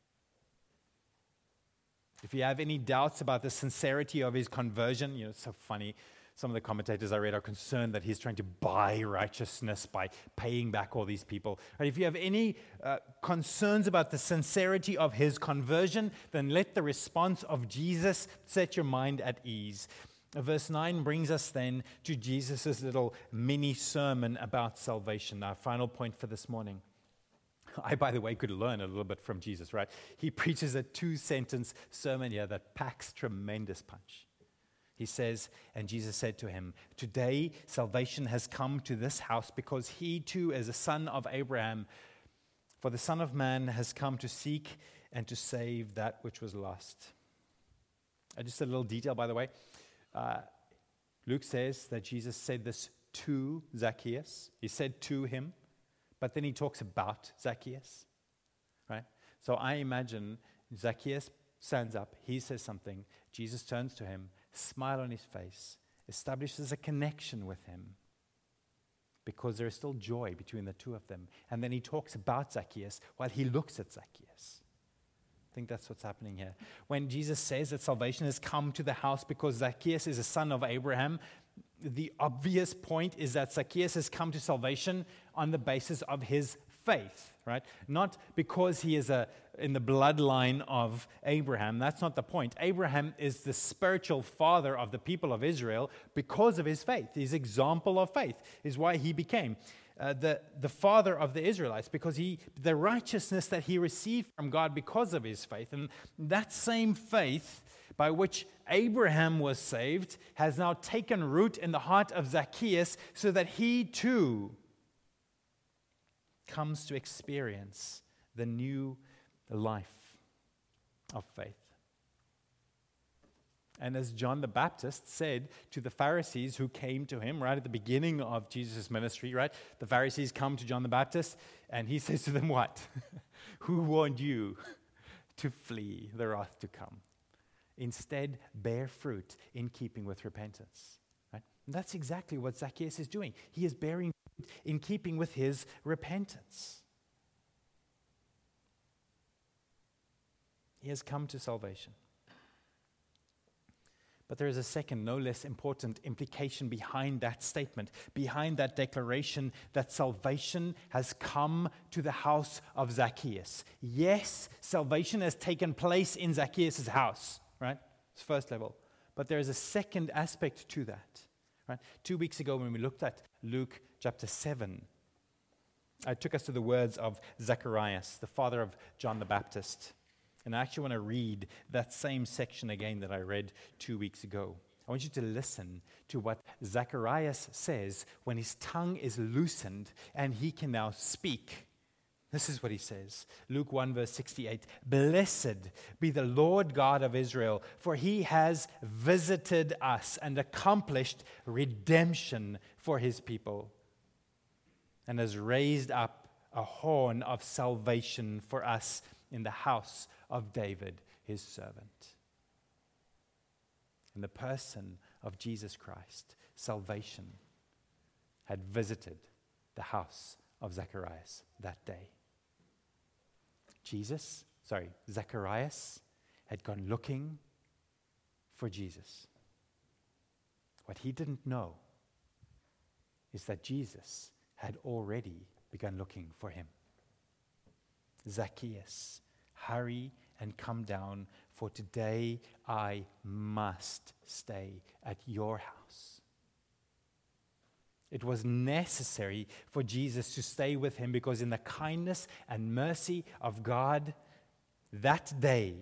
Speaker 1: If you have any doubts about the sincerity of his conversion, it's so funny. Some of the commentators I read are concerned that he's trying to buy righteousness by paying back all these people. And if you have any concerns about the sincerity of his conversion, then let the response of Jesus set your mind at ease. Verse 9 brings us then to Jesus' little mini sermon about salvation, our final point for this morning. I, by the way, could learn a little bit from Jesus, right? He preaches a 2-sentence sermon here that packs tremendous punch. He says, and Jesus said to him, today salvation has come to this house because he too is a son of Abraham. For the Son of Man has come to seek and to save that which was lost. Just a little detail, by the way. Luke says that Jesus said this to Zacchaeus. He said to him, but then he talks about Zacchaeus. Right? So I imagine Zacchaeus stands up, he says something, Jesus turns to him, smile on his face, establishes a connection with him because there is still joy between the two of them. And then he talks about Zacchaeus while he looks at Zacchaeus. I think that's what's happening here. When Jesus says that salvation has come to the house because Zacchaeus is a son of Abraham, the obvious point is that Zacchaeus has come to salvation on the basis of his faith, right? Not because he is in the bloodline of Abraham. That's not the point. Abraham is the spiritual father of the people of Israel because of his faith. His example of faith is why he became the father of the Israelites, because the righteousness that he received from God because of his faith. And that same faith by which Abraham was saved has now taken root in the heart of Zacchaeus, so that he too comes to experience the new life of faith. And as John the Baptist said to the Pharisees who came to him right at the beginning of Jesus' ministry, right? The Pharisees come to John the Baptist, and he says to them, what? Who warned you to flee the wrath to come? Instead, bear fruit in keeping with repentance. Right? And that's exactly what Zacchaeus is doing. He is bearing fruit in keeping with his repentance. He has come to salvation. But there is a second, no less important implication behind that statement, behind that declaration that salvation has come to the house of Zacchaeus. Yes, salvation has taken place in Zacchaeus' house, right? It's first level. But there is a second aspect to that, right? 2 weeks ago when we looked at Luke chapter 7, I took us to the words of Zacharias, the father of John the Baptist. And I actually want to read that same section again that I read 2 weeks ago. I want you to listen to what Zacharias says when his tongue is loosened and he can now speak. This is what he says. Luke 1 verse 68. Blessed be the Lord God of Israel, for he has visited us and accomplished redemption for his people, and has raised up a horn of salvation for us in the house of David, his servant. In the person of Jesus Christ, salvation had visited the house of Zacharias that day. Zacharias had gone looking for Jesus. What he didn't know is that Jesus had already begun looking for him. Zacchaeus, hurry and come down, for today I must stay at your house. It was necessary for Jesus to stay with him because in the kindness and mercy of God, that day,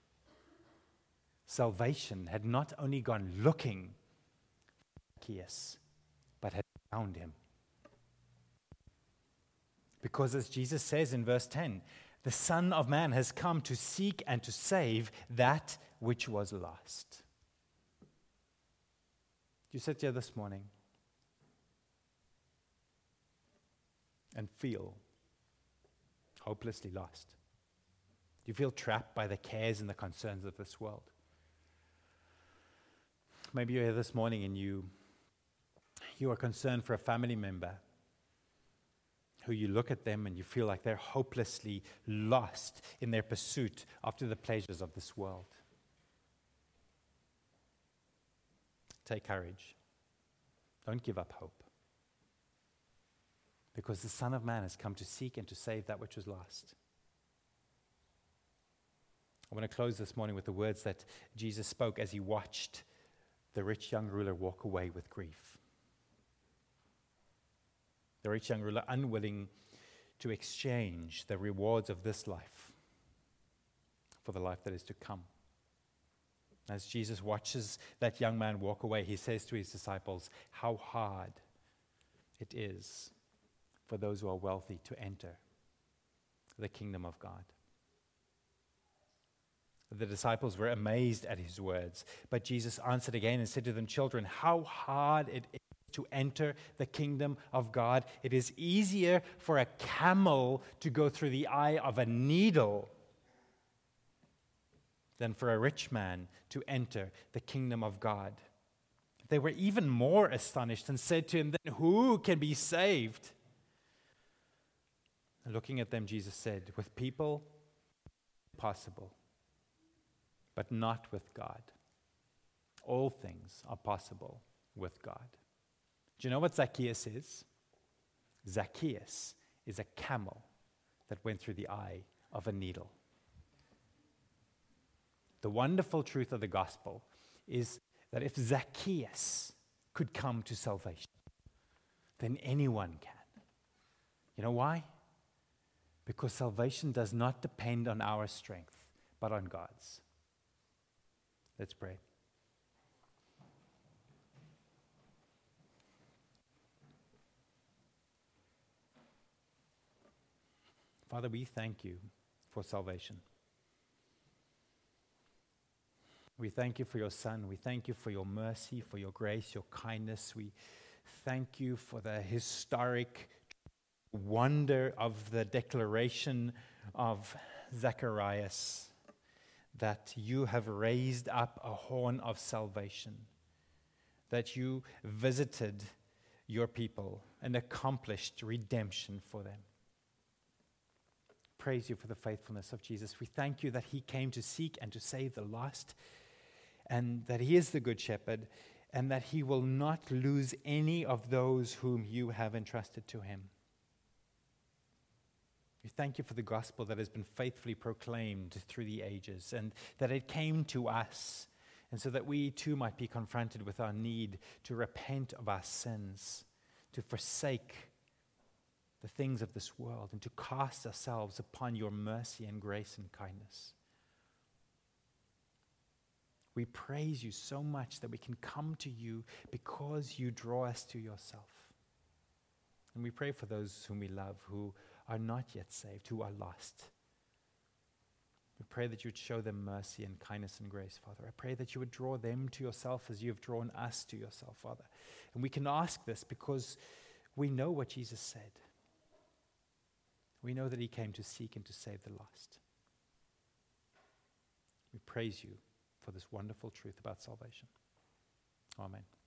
Speaker 1: salvation had not only gone looking for Zacchaeus, but had found him. Because as Jesus says in verse 10, the Son of Man has come to seek and to save that which was lost. You sit here this morning and feel hopelessly lost. Do you feel trapped by the cares and the concerns of this world? Maybe you're here this morning and you are concerned for a family member who you look at them and you feel like they're hopelessly lost in their pursuit after the pleasures of this world. Take courage. Don't give up hope. Because the Son of Man has come to seek and to save that which was lost. I want to close this morning with the words that Jesus spoke as he watched the rich young ruler walk away with grief. The rich young ruler unwilling to exchange the rewards of this life for the life that is to come. As Jesus watches that young man walk away, he says to his disciples, how hard it is for those who are wealthy to enter the kingdom of God. The disciples were amazed at his words, but Jesus answered again and said to them, children, how hard it is to enter the kingdom of God. It is easier for a camel to go through the eye of a needle than for a rich man to enter the kingdom of God. They were even more astonished and said to him, then who can be saved? And looking at them, Jesus said, with people, possible, but not with God. All things are possible with God. Do you know what Zacchaeus is? Zacchaeus is a camel that went through the eye of a needle. The wonderful truth of the gospel is that if Zacchaeus could come to salvation, then anyone can. You know why? Because salvation does not depend on our strength, but on God's. Let's pray. Father, we thank you for salvation. We thank you for your Son. We thank you for your mercy, for your grace, your kindness. We thank you for the historic wonder of the declaration of Zacharias, that you have raised up a horn of salvation, that you visited your people and accomplished redemption for them. Praise you for the faithfulness of Jesus. We thank you that he came to seek and to save the lost, and that he is the good shepherd, and that he will not lose any of those whom you have entrusted to him. We thank you for the gospel that has been faithfully proclaimed through the ages, and that it came to us, and so that we too might be confronted with our need to repent of our sins, to forsake the things of this world, and to cast ourselves upon your mercy and grace and kindness. We praise you so much that we can come to you because you draw us to yourself. And we pray for those whom we love who are not yet saved, who are lost. We pray that you would show them mercy and kindness and grace, Father. I pray that you would draw them to yourself as you have drawn us to yourself, Father. And we can ask this because we know what Jesus said. We know that he came to seek and to save the lost. We praise you for this wonderful truth about salvation. Amen.